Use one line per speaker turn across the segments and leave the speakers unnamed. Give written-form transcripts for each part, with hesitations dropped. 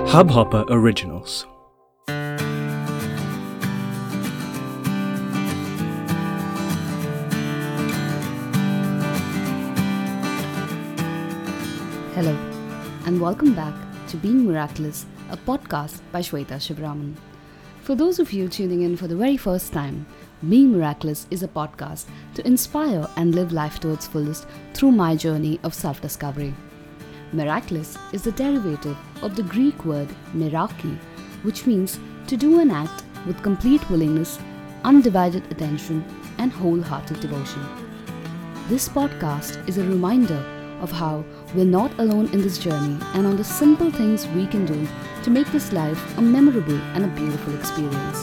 Hubhopper Originals.
Hello, and welcome back to Being Miraculous, a podcast by Shweta Shibraman. For those of you tuning in for the very first time, Being Miraculous is a podcast to inspire and live life to its fullest through my journey of self-discovery. Miraculous is the derivative of the Greek word meraki, which means to do an act with complete willingness, undivided attention, and wholehearted devotion. This podcast is a reminder of how we're not alone in this journey and on the simple things we can do to make this life a memorable and a beautiful experience.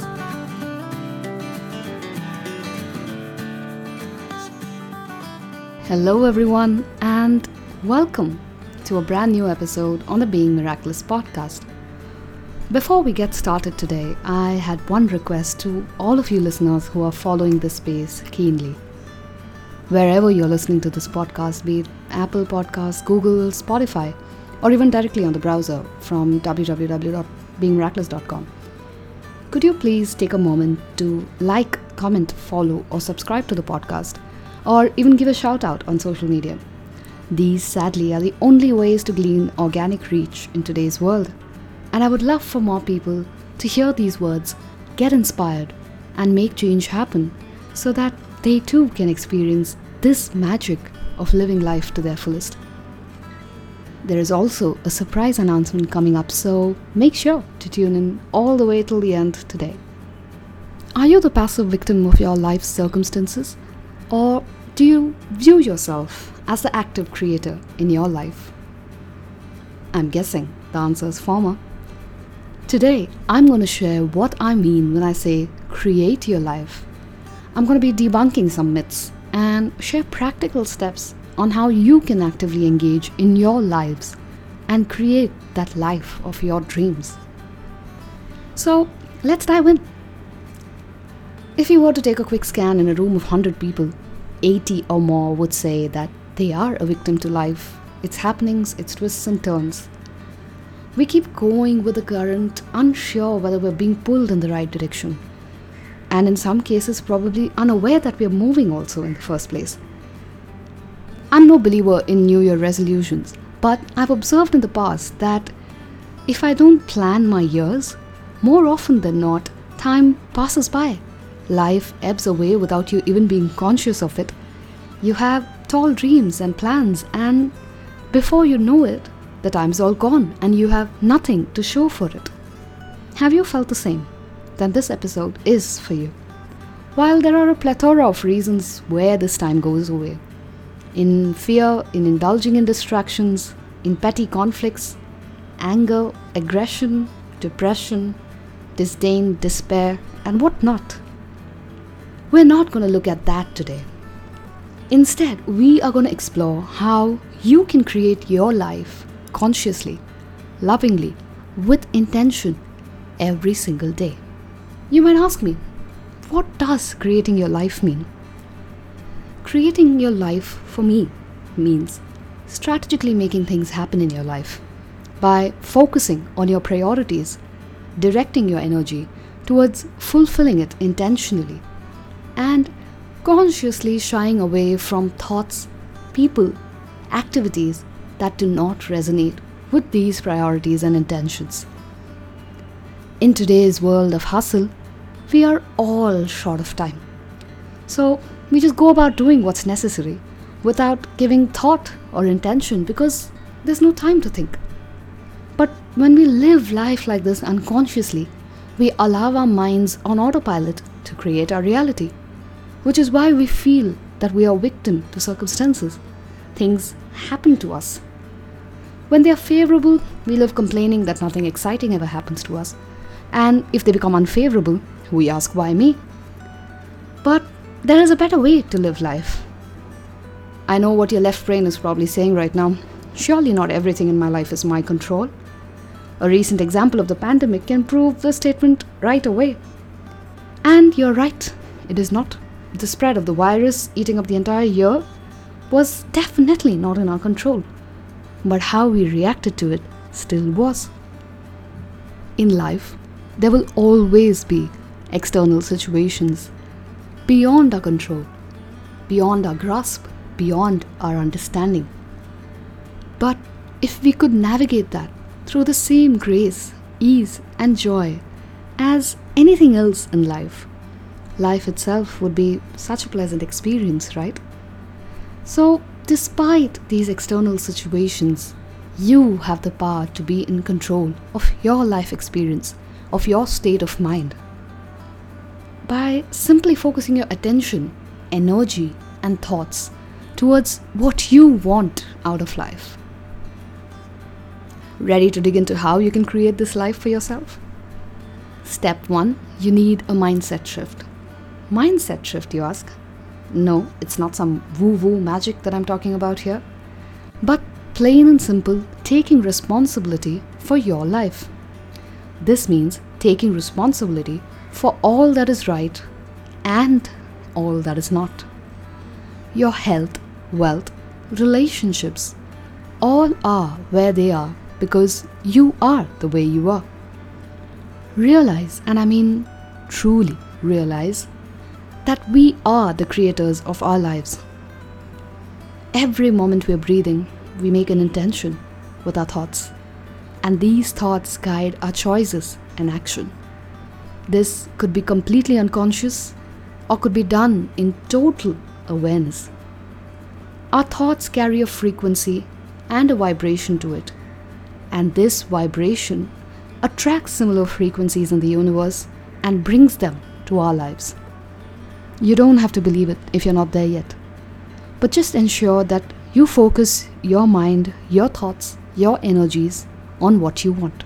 Hello everyone, and welcome to a brand new episode on the Being Miraculous podcast. Before we get started today, I had one request to all of you listeners who are following this space keenly. Wherever you're listening to this podcast, be it Apple Podcasts, Google, Spotify, or even directly on the browser from www.beingmiraculous.com, could you please take a moment to like, comment, follow, or subscribe to the podcast, or even give a shout out on social media? These, sadly, are the only ways to glean organic reach in today's world. And I would love for more people to hear these words, get inspired, and make change happen so that they too can experience this magic of living life to their fullest. There is also a surprise announcement coming up, so make sure to tune in all the way till the end today. Are you the passive victim of your life's circumstances? Or do you view yourself as the active creator in your life? I'm guessing the answer is former. Today, I'm going to share what I mean when I say create your life. I'm going to be debunking some myths and share practical steps on how you can actively engage in your lives and create that life of your dreams. So, let's dive in. If you were to take a quick scan in a room of 100 people, 80 or more would say that they are a victim to life, its happenings, its twists and turns. We keep going with the current, unsure whether we're being pulled in the right direction. And in some cases, probably unaware that we are moving also in the first place. I'm no believer in New Year resolutions, but I've observed in the past that if I don't plan my years, more often than not, time passes by. Life ebbs away without you even being conscious of it. You have tall dreams and plans, and before you know it, the time's all gone and you have nothing to show for it. Have you felt the same? Then this episode is for you. While there are a plethora of reasons where this time goes away, in fear, in indulging in distractions, in petty conflicts, anger, aggression, depression, disdain, despair, and whatnot. We're not going to look at that today. Instead, we are going to explore how you can create your life consciously, lovingly, with intention every single day. You might ask me, what does creating your life mean? Creating your life, for me, means strategically making things happen in your life by focusing on your priorities, directing your energy towards fulfilling it intentionally, and consciously shying away from thoughts, people, activities that do not resonate with these priorities and intentions. In today's world of hustle, we are all short of time. So we just go about doing what's necessary without giving thought or intention because there's no time to think. But when we live life like this unconsciously, we allow our minds on autopilot to create our reality, which is why we feel that we are victim to circumstances. Things happen to us. When they are favorable, we live complaining that nothing exciting ever happens to us. And if they become unfavorable, we ask, why me? But there is a better way to live life. I know what your left brain is probably saying right now. Surely not everything in my life is my control. A recent example of the pandemic can prove the statement right away. And you're right, it is not. The spread of the virus eating up the entire year was definitely not in our control. But how we reacted to it still was. In life, there will always be external situations beyond our control, beyond our grasp, beyond our understanding. But if we could navigate that through the same grace, ease, and joy as anything else in life, life itself would be such a pleasant experience, right? So, despite these external situations, you have the power to be in control of your life experience, of your state of mind. By simply focusing your attention, energy, and thoughts towards what you want out of life. Ready to dig into how you can create this life for yourself? Step 1, you need a mindset shift. Mindset shift, you ask? No, it's not some woo-woo magic that I'm talking about here, but plain and simple, taking responsibility for your life. This means taking responsibility for all that is right and all that is not. Your health, wealth, relationships, all are where they are because you are the way you are. Realize, and I mean truly realize, that we are the creators of our lives. Every moment we're breathing, we make an intention with our thoughts, and these thoughts guide our choices and action. This could be completely unconscious or could be done in total awareness. Our thoughts carry a frequency and a vibration to it, and this vibration attracts similar frequencies in the universe and brings them to our lives. You don't have to believe it if you're not there yet, but just ensure that you focus your mind, your thoughts, your energies on what you want.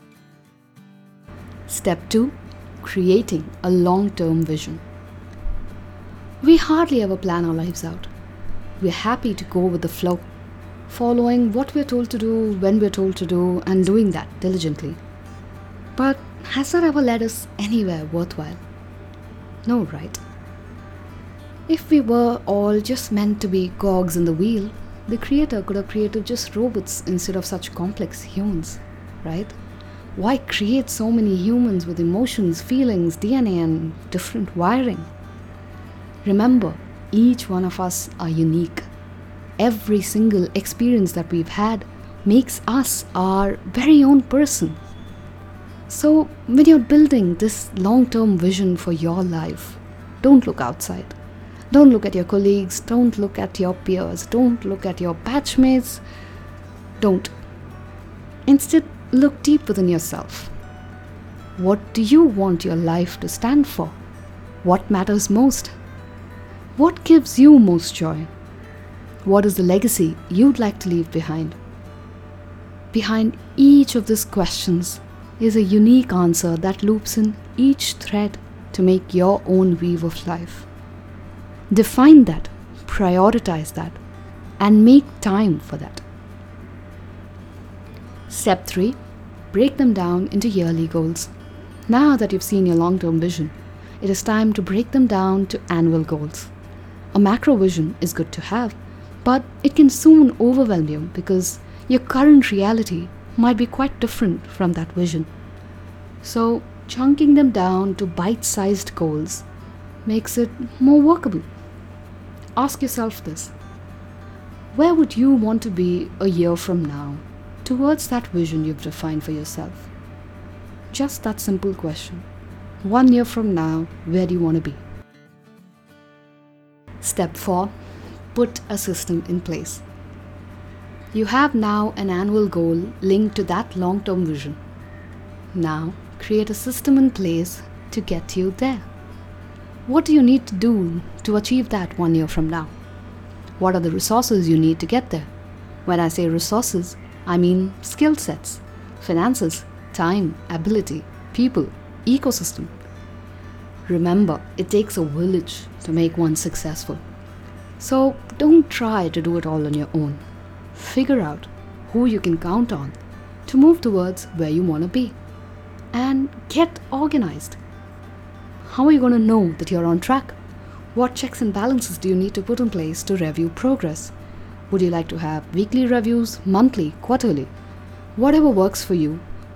Step 2, creating a long-term vision. We hardly ever plan our lives out. We're happy to go with the flow, following what we're told to do, when we're told to do, and doing that diligently. But has that ever led us anywhere worthwhile? No, right? If we were all just meant to be cogs in the wheel, the creator could have created just robots instead of such complex humans, right? Why create so many humans with emotions, feelings, DNA, and different wiring? Remember, each one of us are unique. Every single experience that we've had makes us our very own person. So, when you're building this long-term vision for your life, don't look outside. Don't look at your colleagues, don't look at your peers, don't look at your batchmates. Don't. Instead, look deep within yourself. What do you want your life to stand for? What matters most? What gives you most joy? What is the legacy you'd like to leave behind? Behind each of these questions is a unique answer that loops in each thread to make your own weave of life. Define that, prioritize that, and make time for that. Step 3, break them down into yearly goals. Now that you've seen your long-term vision, it is time to break them down to annual goals. A macro vision is good to have, but it can soon overwhelm you because your current reality might be quite different from that vision. So, chunking them down to bite-sized goals makes it more workable. Ask yourself this: where would you want to be a year from now towards that vision you've defined for yourself? Just that simple question. 1 year from now, where do you want to be? Step 4, put a system in place. You have now an annual goal linked to that long-term vision. Now, create a system in place to get you there. What do you need to do to achieve that 1 year from now? What are the resources you need to get there? When I say resources, I mean skill sets, finances, time, ability, people, ecosystem. Remember, it takes a village to make one successful. So don't try to do it all on your own. Figure out who you can count on to move towards where you want to be. And get organized. How are you going to know that you're on track? What checks and balances do you need to put in place to review progress? Would you like to have weekly reviews, monthly, quarterly? Whatever works for you, but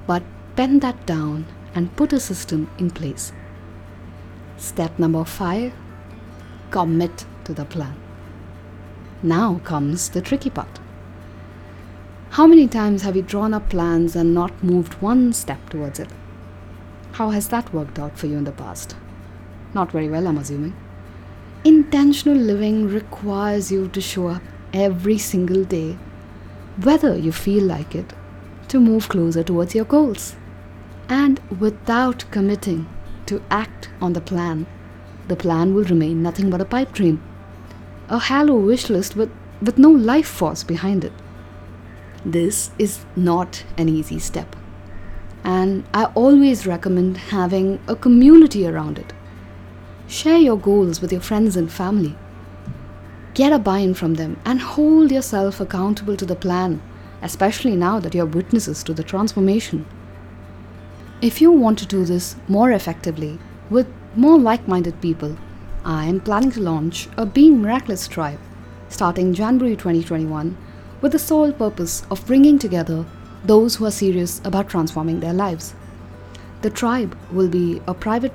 pen that down and put a system in place. Step number 5, commit to the plan. Now comes the tricky part. How many times have you drawn up plans and not moved one step towards it? How has that worked out for you in the past? Not very well, I'm assuming. Intentional living requires you to show up every single day, whether you feel like it, to move closer towards your goals. And without committing to act on the plan will remain nothing but a pipe dream, a hollow wish list with no life force behind it. This is not an easy step, and I always recommend having a community around it. Share your goals with your friends and family. Get a buy-in from them and hold yourself accountable to the plan, especially now that you're witnesses to the transformation. If you want to do this more effectively with more like-minded people, I am planning to launch a Being Miraculous tribe starting January 2021 with the sole purpose of bringing together those who are serious about transforming their lives. The tribe will be a private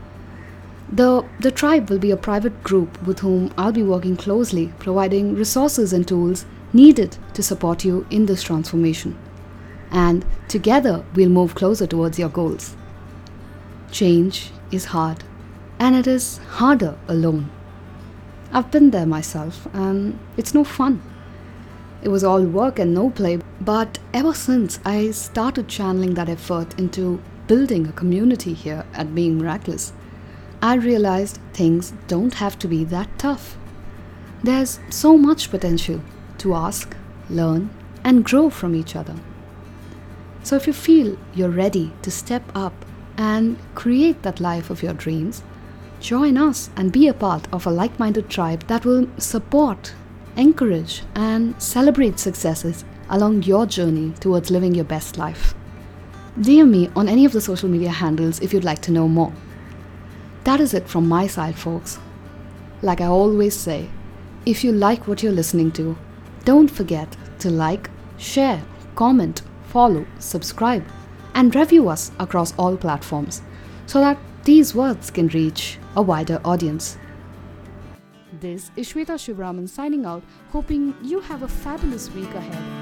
group with whom I'll be working closely, providing resources and tools needed to support you in this transformation. And together we'll move closer towards your goals. Change is hard, and it is harder alone. I've been there myself, and it's no fun. It was all work and no play, but ever since I started channeling that effort into building a community here at Being Miraculous, I realized things don't have to be that tough. There's so much potential to ask, learn, and grow from each other. So if you feel you're ready to step up and create that life of your dreams, join us and be a part of a like-minded tribe that will support, encourage, and celebrate successes along your journey towards living your best life. DM me on any of the social media handles if you'd like to know more. That is it from my side, folks. Like I always say, if you like what you're listening to, don't forget to like, share, comment, follow, subscribe, and review us across all platforms so that these words can reach a wider audience. This is Shweta Shivraman signing out, hoping you have a fabulous week ahead.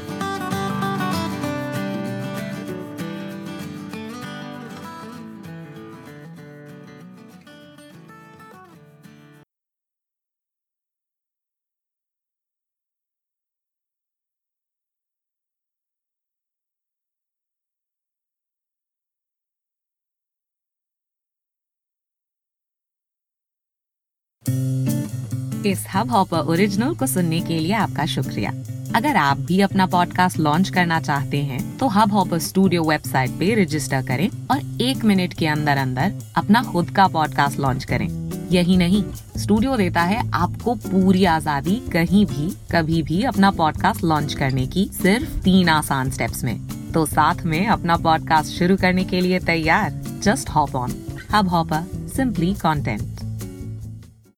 इस Hubhopper original को सुनने के लिए आपका शुक्रिया। अगर आप भी अपना पॉडकास्ट लॉन्च करना चाहते हैं तो हब हॉपर स्टूडियो वेबसाइट पे रजिस्टर करें और 1 मिनट के अंदर अंदर अपना खुद का पॉडकास्ट लॉन्च करें। यही नहीं, स्टूडियो देता है आपको पूरी आजादी कहीं भी कभी भी अपना पॉडकास्ट लॉन्च करने की, सिर्फ 3 आसान स्टेप्स में। तो साथ में अपना पॉडकास्ट शुरू करने के लिए तैयार? Just hop on Hubhopper, simply content.